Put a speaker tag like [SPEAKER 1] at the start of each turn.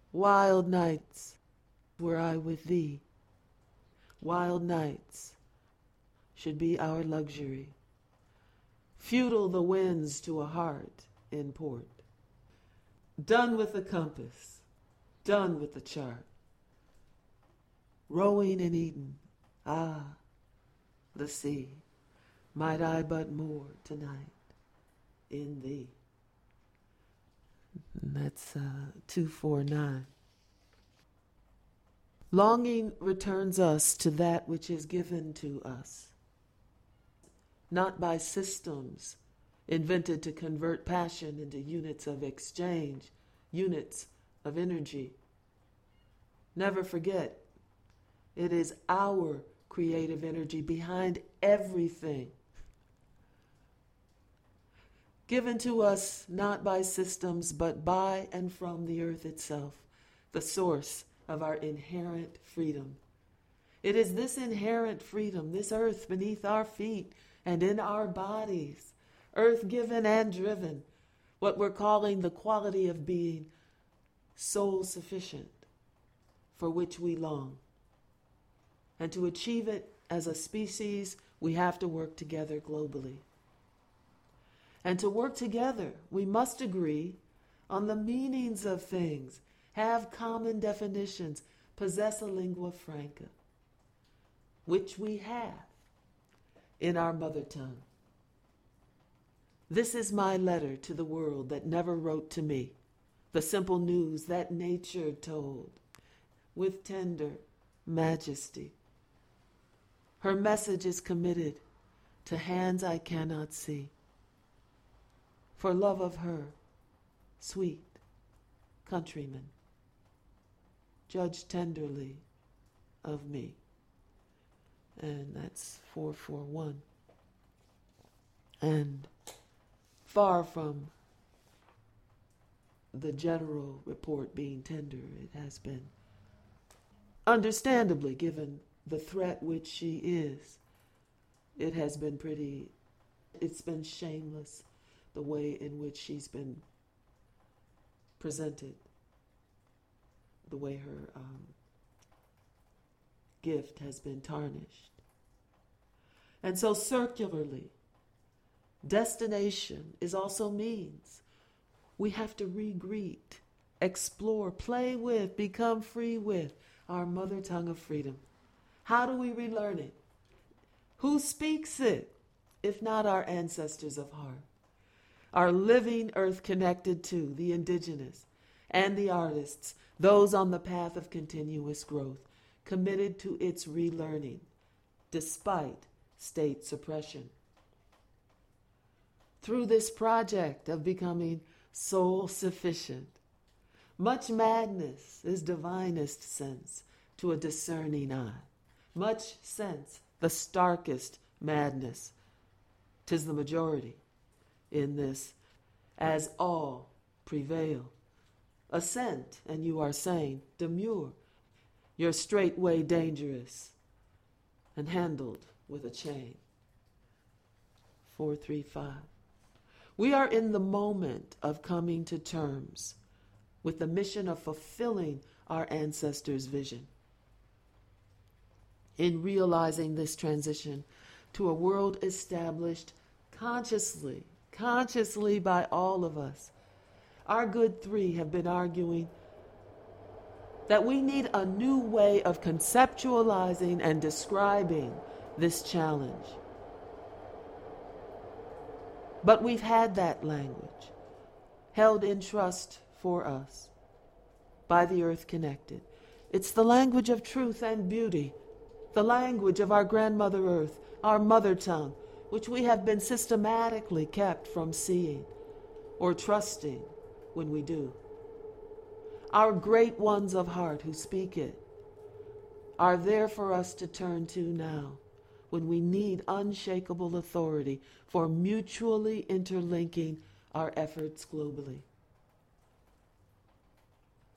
[SPEAKER 1] Wild nights were I with thee. Wild nights should be our luxury. Futile the winds to a heart in port. Done with the compass, done with the chart. Rowing in Eden, the sea. Might I but moor tonight in thee. And that's 249. Longing returns us to that which is given to us, not by systems invented to convert passion into units of exchange, units of energy. Never forget, it is our creative energy behind everything, given to us not by systems, but by and from the earth itself, the source of our inherent freedom. It is this inherent freedom, this earth beneath our feet and in our bodies, earth-given and driven, what we're calling the quality of being soul-sufficient, for which we long. And to achieve it as a species, we have to work together globally. And to work together, we must agree on the meanings of things, have common definitions, possess a lingua franca, which we have in our mother tongue. This is my letter to the world that never wrote to me, the simple news that nature told with tender majesty. Her message is committed to hands I cannot see. For love of her, sweet countrymen, judge tenderly of me. And that's 441. And far from the general report being tender, it has been, understandably, given the threat which she is, it has been it's been shameless, the way in which she's been presented, the way her gift has been tarnished. And so circularly, destination is also means. We have to re-greet, explore, play with, become free with our mother tongue of freedom. How do we relearn it? Who speaks it, if not our ancestors of heart? Our living earth connected to the indigenous and the artists, those on the path of continuous growth, committed to its relearning, despite state suppression. Through this project of becoming soul-sufficient, much madness is divinest sense to a discerning eye. Much sense, the starkest madness, 'tis the majority in this, as all prevail. Assent, and you are saying, demure, you're straightway dangerous, and handled with a chain. 435. We are in the moment of coming to terms with the mission of fulfilling our ancestors' vision. In realizing this transition to a world established consciously by all of us, our good three have been arguing that we need a new way of conceptualizing and describing this challenge. But we've had that language held in trust for us by the earth connected. It's the language of truth and beauty, the language of our grandmother earth, our mother tongue, which we have been systematically kept from seeing or trusting when we do. Our great ones of heart who speak it are there for us to turn to now when we need unshakable authority for mutually interlinking our efforts globally.